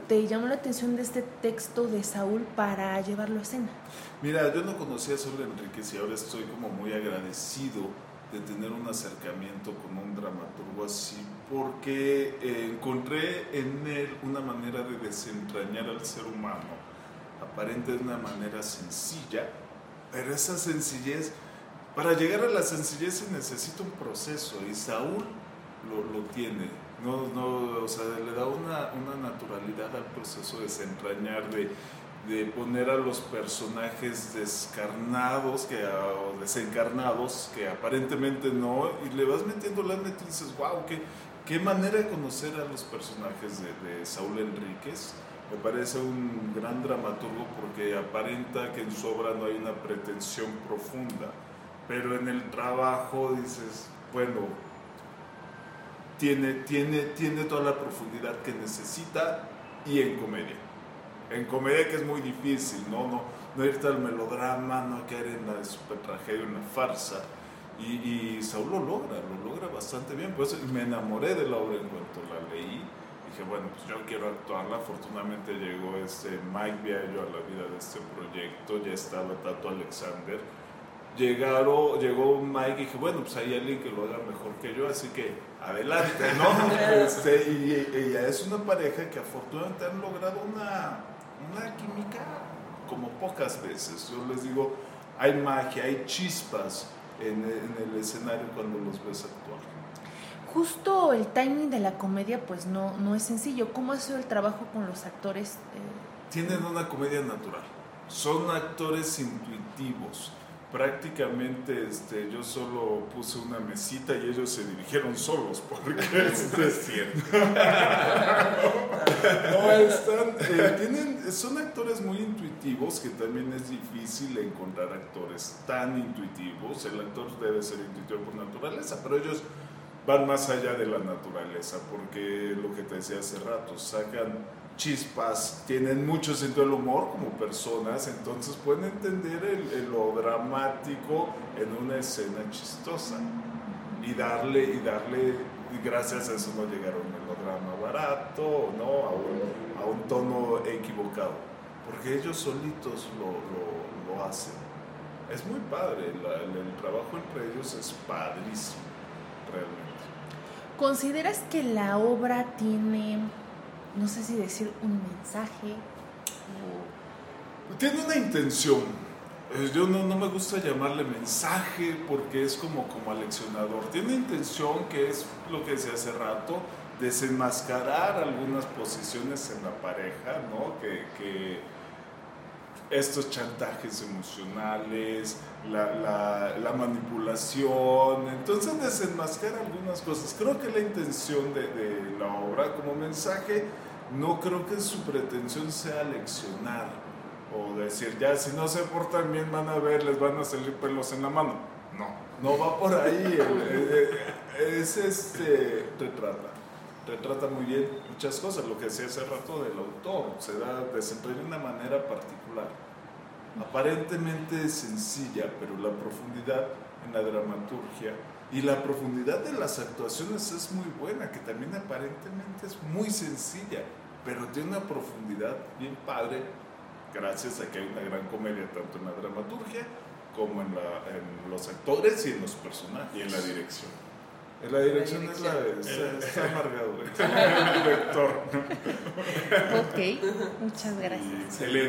te llamó la atención de este texto de Saúl para llevarlo a escena? Mira, yo no conocía a Saúl Enríquez y ahora estoy como muy agradecido de tener un acercamiento con un dramaturgo así, porque encontré en él una manera de desentrañar al ser humano, aparente de una manera sencilla, pero esa sencillez, para llegar a la sencillez se necesita un proceso, y Saúl lo tiene. O sea, le da una naturalidad al proceso de desentrañar, de poner a los personajes descarnados o desencarnados, que aparentemente no, y le vas metiendo la neta y dices, wow, qué manera de conocer a los personajes de Saúl Enríquez. Me parece un gran dramaturgo porque aparenta que en su obra no hay una pretensión profunda, pero en el trabajo dices, bueno, tiene toda la profundidad que necesita, y en comedia que es muy difícil, no irte al melodrama, no caer en la super tragedia, en la farsa, y Saúl lo logra bastante bien. Pues me enamoré de la obra en cuanto la leí. Dije, bueno, pues yo quiero actuarla. Afortunadamente llegó Mike Viallo a la vida de este proyecto, ya estaba Tato Alexander. Llegó Mike y dije, bueno, pues hay alguien que lo haga mejor que yo, así que adelante, ¿no? Y ella es una pareja que afortunadamente han logrado una química como pocas veces. Yo les digo, hay magia, hay chispas en el escenario cuando los ves actuar. Justo el timing de la comedia pues no es sencillo. ¿Cómo ha sido el trabajo con los actores? Tienen una comedia natural, son actores intuitivos. Prácticamente yo solo puse una mesita y ellos se dirigieron solos, porque es cierto. Son actores muy intuitivos, que también es difícil encontrar actores tan intuitivos. El actor debe ser intuitivo por naturaleza, pero ellos van más allá de la naturaleza, porque lo que te decía hace rato, sacan chispas, tienen mucho sentido del humor como personas, entonces pueden entender lo dramático en una escena chistosa y gracias a eso no llegar a un melodrama barato, ¿no? a un tono equivocado, porque ellos solitos lo hacen. Es muy padre, el trabajo entre ellos es padrísimo, realmente. ¿Consideras que la obra tiene, no sé si decir, un mensaje? Tiene una intención. Yo no me gusta llamarle mensaje porque es como aleccionador. Tiene intención, que es lo que decía hace rato, desenmascarar algunas posiciones en la pareja, ¿no? Que estos chantajes emocionales, la manipulación, entonces desenmascarar algunas cosas. Creo que la intención de la obra como mensaje, no creo que su pretensión sea leccionar o decir, ya si no se portan bien les van a salir pelos en la mano. No va por ahí. Retrata muy bien muchas cosas, lo que decía hace rato del autor, se desempeña de una manera particular, aparentemente sencilla, pero la profundidad en la dramaturgia y la profundidad de las actuaciones es muy buena, que también aparentemente es muy sencilla, pero tiene una profundidad bien padre, gracias a que hay una gran comedia tanto en la dramaturgia como en los actores y en los personajes y en la dirección. La dirección está amargado, el director. Ok, muchas gracias. Excelente.